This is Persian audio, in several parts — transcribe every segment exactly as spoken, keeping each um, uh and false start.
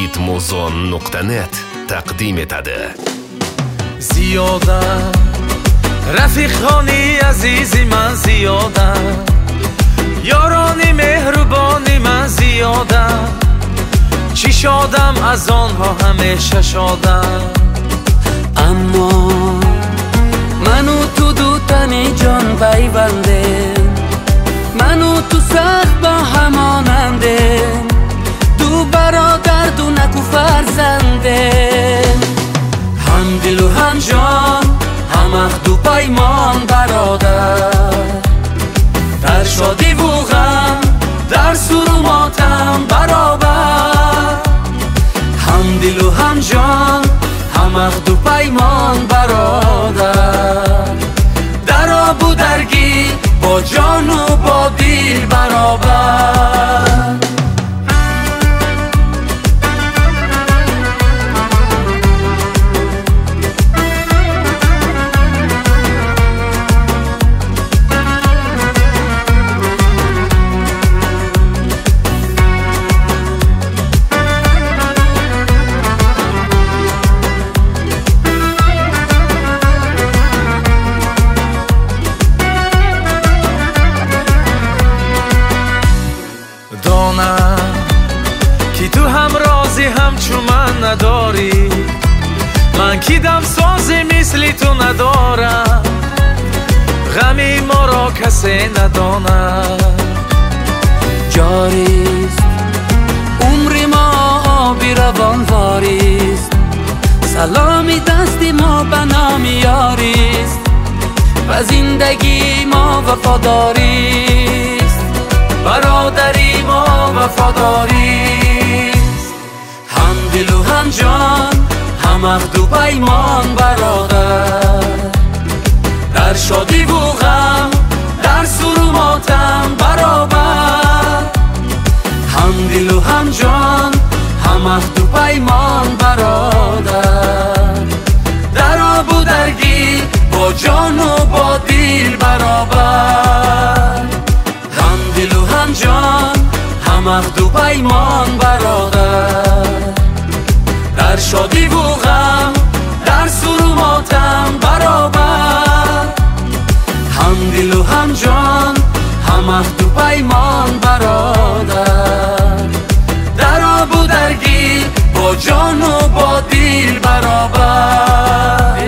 hitmuzon nuqta net taqdim etadi. Ziyodam rafiqoni azizi man ziyodam, yoroni mehruboni man ziyodam, چی شدم از آنها همیشه شدم. اما منو تو دوتنی جان پیونده، منو تو سخت با هماننده، دو برادر دو نکو فرزنده، هم دل و هم جان هم عهد و پیمان برادر، در شادی و غم در سور و ماتم برابر، هم دل و هم جان هم عهد و پیمان برادر، در آب و درگیر با جان و با دل برابر. کی تو هم رازی هم چو من نداری، من کی دم سازی مثل تو ندارم، غمی ما را کسی نداند. جاریست عمر ما آبی روان واریست، سلامی دستی ما به نام یاریست، و زندگی ما وفاداریست، برادری ما وفاداریست، هم دل و هم جان هم عهد و پیمان برادر، در شادی و غم در سور و ماتم برابر، هم دل و هم جان هم عهد و پیمان برادر، در آب و درگیر با جان و با دل برابر، هم دل و هم جان هم عهد و پیمان برادر، در شادی و غم در سور و ماتم برابر، هم دل و هم جان هم عهد و پیمان برادر، در آب و درگیر با جان و با دل برابر.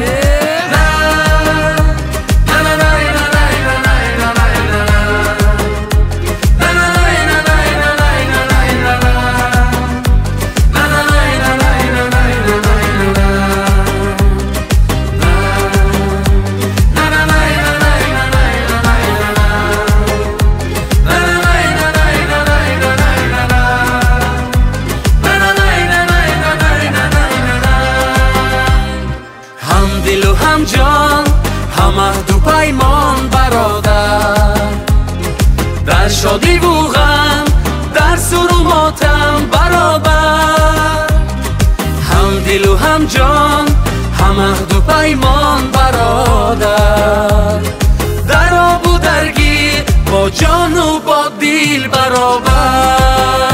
دل و هم جان هم عهد و پیمان برادر، در شادی و غم در سور و ماتم برابر، هم دل و هم جان هم عهد و پیمان برادر، در آب و درگیر با جان و با دل برابر.